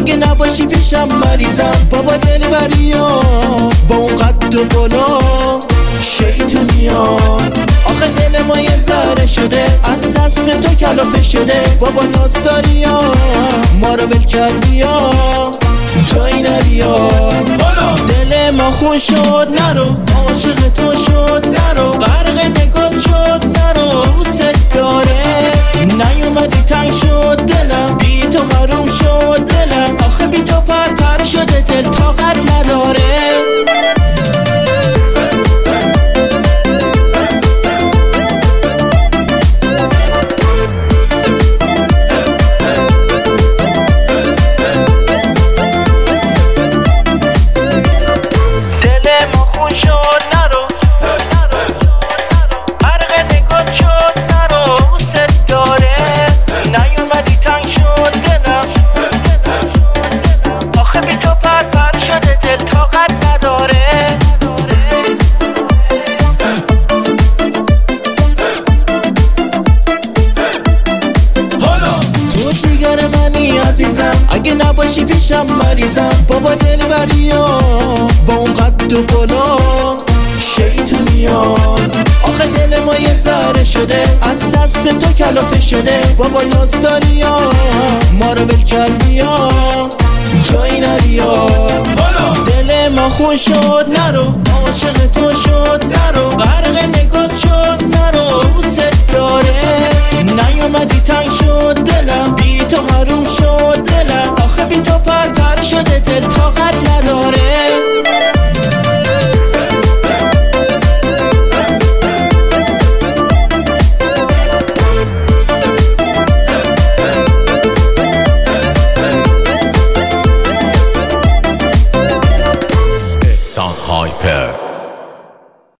اگه نباشی پیشم مریضم. بابا دلبریا با اون قد و بالا شیطونیا، آخه دل ما یه ذره شده از دست تو کلافه شده. بابا ناستاریا ما رو ول کردیا، جایی نریا. دل ما خون شد نرو، عاشق تو شد نرو، غرق نگات شد نرو. دوست داره نیومدی تنگ شد دلم، بی تو حروم شد دلم. آخه بی تو پر شده دل طاقت نداره. اگه نباشی پیشم مریضم. بابا دلبریا با اون قد و بالا شیطونیا، آخه دل ما یه ذره شده از دست تو کلافه شده. بابا ناستاریا ما رو ول کردیا، جایی نریا. دل ما خون شد نرو، عاشق تو